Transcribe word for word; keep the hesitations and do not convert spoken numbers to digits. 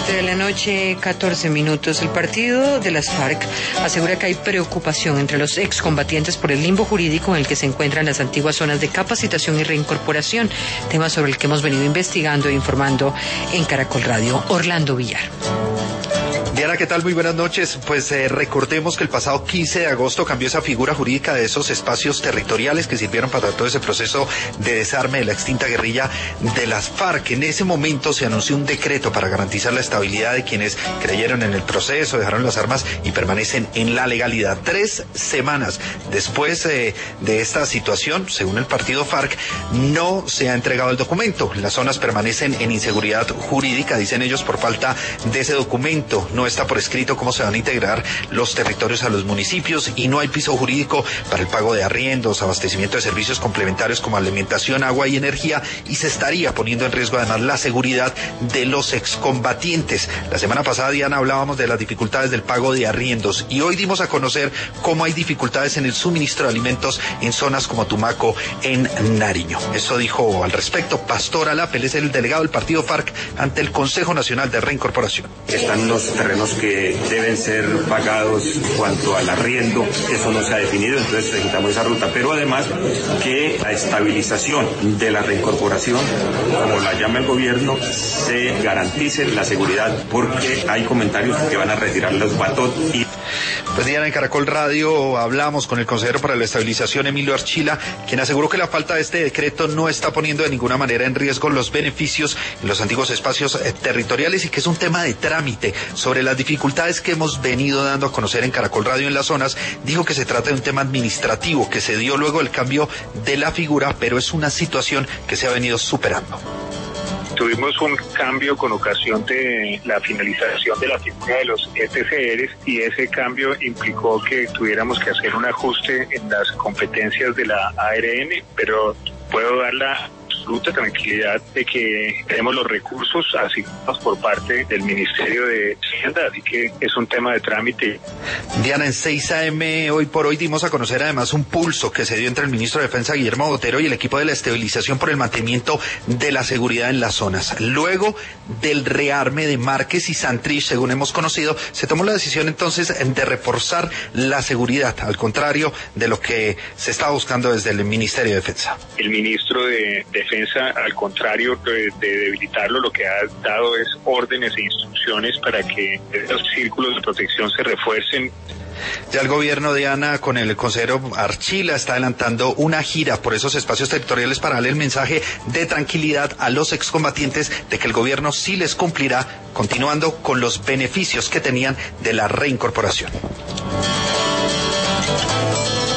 siete de la noche, catorce minutos. El partido de las FARC asegura que hay preocupación entre los excombatientes por el limbo jurídico en el que se encuentran las antiguas zonas de capacitación y reincorporación, tema sobre el que hemos venido investigando e informando en Caracol Radio. Orlando Villar. Diana, ¿qué tal? Muy buenas noches. Pues eh, recordemos que el pasado quince de agosto cambió esa figura jurídica de esos espacios territoriales que sirvieron para todo ese proceso de desarme de la extinta guerrilla de las FARC. En ese momento se anunció un decreto para garantizar la estabilidad de quienes creyeron en el proceso, dejaron las armas y permanecen en la legalidad. Tres semanas después eh, de esta situación, según el partido FARC, no se ha entregado el documento. Las zonas permanecen en inseguridad jurídica, dicen ellos, por falta de ese documento. No está por escrito cómo se van a integrar los territorios a los municipios y no hay piso jurídico para el pago de arriendos, abastecimiento de servicios complementarios como alimentación, agua y energía, y se estaría poniendo en riesgo además la seguridad de los excombatientes. La semana pasada, Diana, hablábamos de las dificultades del pago de arriendos y hoy dimos a conocer cómo hay dificultades en el suministro de alimentos en zonas como Tumaco, en Nariño. Eso dijo al respecto Pastor Alap, él es el delegado del partido FARC ante el Consejo Nacional de Reincorporación. Están los terrenos que deben ser pagados cuanto al arriendo, eso no se ha definido, entonces necesitamos esa ruta, pero además que la estabilización de la reincorporación, como la llama el gobierno, se garantice la seguridad, porque hay comentarios que van a retirar los batot y... Pues Diana, en Caracol Radio hablamos con el consejero para la estabilización, Emilio Archila, quien aseguró que la falta de este decreto no está poniendo de ninguna manera en riesgo los beneficios en los antiguos espacios eh, territoriales y que es un tema de trámite. Sobre las dificultades que hemos venido dando a conocer en Caracol Radio en las zonas, dijo que se trata de un tema administrativo que se dio luego del cambio de la figura, pero es una situación que se ha venido superando. Tuvimos un cambio con ocasión de la finalización de la figura de los E T C Rs y ese cambio implicó que tuviéramos que hacer un ajuste en las competencias de la A R N, pero puedo dar la absoluta tranquilidad de que tenemos los recursos asignados por parte del Ministerio de Hacienda, así que es un tema de trámite. Diana, en seis A M hoy por hoy dimos a conocer además un pulso que se dio entre el ministro de Defensa Guillermo Botero y el equipo de la estabilización por el mantenimiento de la seguridad en las zonas. Luego del rearme de Márquez y Santrich, según hemos conocido, se tomó la decisión entonces de reforzar la seguridad, al contrario de lo que se estaba buscando desde el Ministerio de Defensa. El ministro de Defensa, al contrario de, de debilitarlo, lo que ha dado es órdenes e instrucciones para que esos círculos de protección se refuercen. Ya el gobierno, Diana, con el consejero Archila, está adelantando una gira por esos espacios territoriales para darle el mensaje de tranquilidad a los excombatientes de que el gobierno sí les cumplirá, continuando con los beneficios que tenían de la reincorporación.